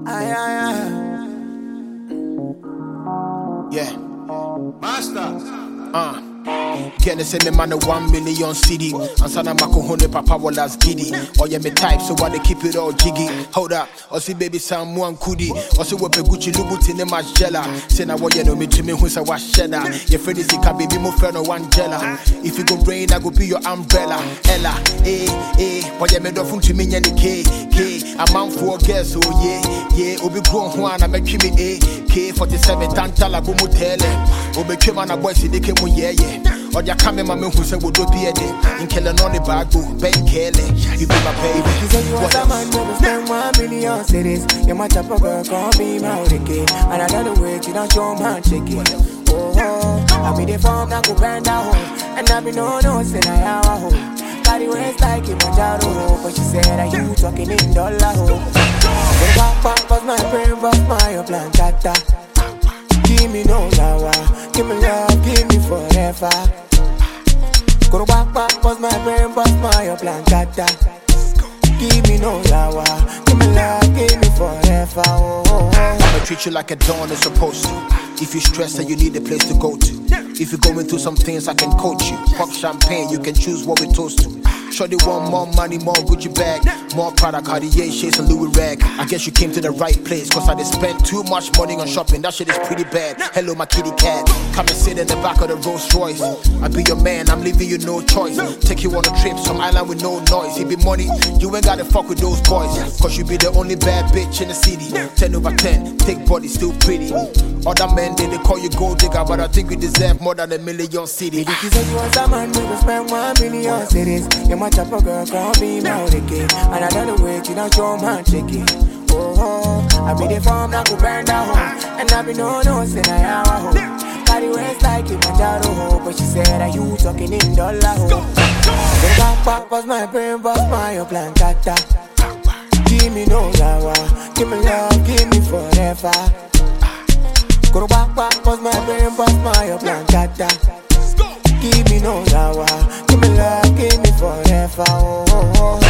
Aye, aye, aye. Yeah. Master. Can say me man a 1 million CD and sana mako hone papa was giddy. Or yeah me type so why they keep it all jiggy. Hold up, or see baby someone kudi. Or see what Gucci Lubuti ne majella. Say na what you know me to me who's a wash cheddar. Your friend is a baby mo friend or one jella. If you go rain I go be your umbrella. Ella, what you made of to me any K. A man for girls so yeah. Obi grown one I make me K47 tantala go mutele. Obi came on a boy see they came yeah. Or ya come in my man who said would be a day. In killing on the bag, Ben Kelly. You be my baby. You say you want a man who will spend 1 million cities. You might have a girl, call me my kid. And I don't wait, you don't show man chicken. Oh, I be the form that go bend down. And I be no, say I have a home. Carry waist like Kilimanjaro. But she said that you talking in dollar home. Back, bust my brain, bust my plan, tata. Give me no yawa, give me love, give me forever. Go back, bust my brain, bust my plan, tata. Give me no yawa, give me love, give me forever. I'ma treat you like a dawn is supposed to. If you stress and you need a place to go to. If you're going through some things, I can coach you. Pop champagne, you can choose what we toast to. Shorty want more money, more Gucci bag, more product, Cartier, shades and Louis rag. I guess you came to the right place, cause I did spend too much money on shopping. That shit is pretty bad. Hello, my kitty cat. Come and sit in the back of the Rolls Royce. I be your man, I'm leaving you no choice. Take you on a trip, some island with no noise. It be money, you ain't gotta fuck with those boys. Cause you be the only bad bitch in the city. 10/10, thick body, still pretty. Other men, they call you gold digger, but I think you deserve more than 1 million city. If you say you want a man, we will spend 1 million cities. You might have a girl, call me my kid. And I don't wait, you don't show man chicken. Oh, I be the form that go burn down. And I be no, say I have a home. Carry waist like Kilimanjaro. But she said that you talking in dollar home. Back, bust my brain, bust my plan, tata. Give me no yawa, give me love, give me forever. Go back, bust my brain, bust my plan, tata. Give me no yawa, give me love, give me forever.